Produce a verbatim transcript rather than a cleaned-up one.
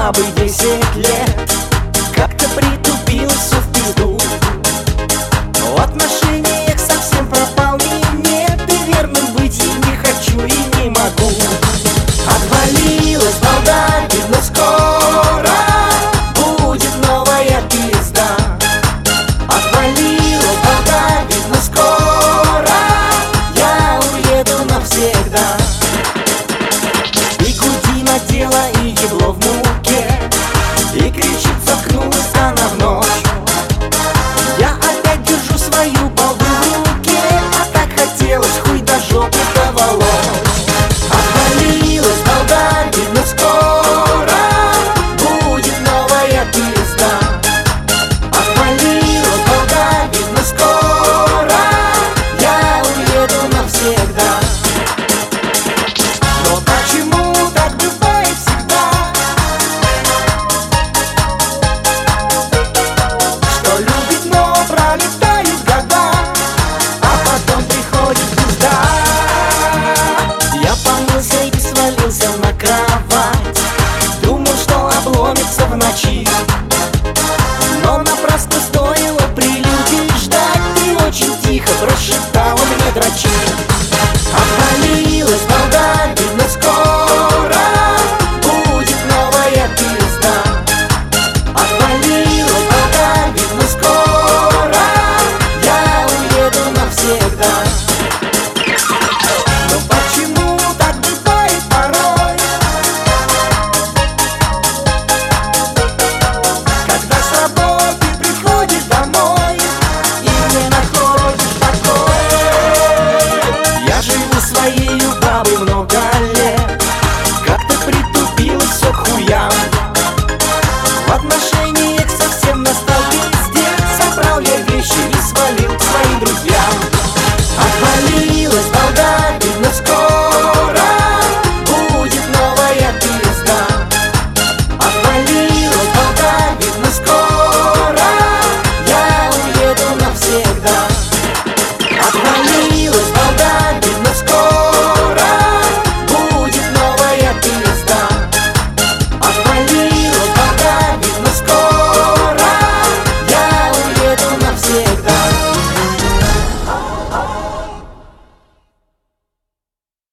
бы десять лет. Как-то притупился в пизду, в отношениях совсем пропал минет. И верным быть я не хочу и не могу. Отвалилась балда, видно скоро будет новая пизда. Отвалилась балда, видно скоро я уеду навсегда. Бигуди надела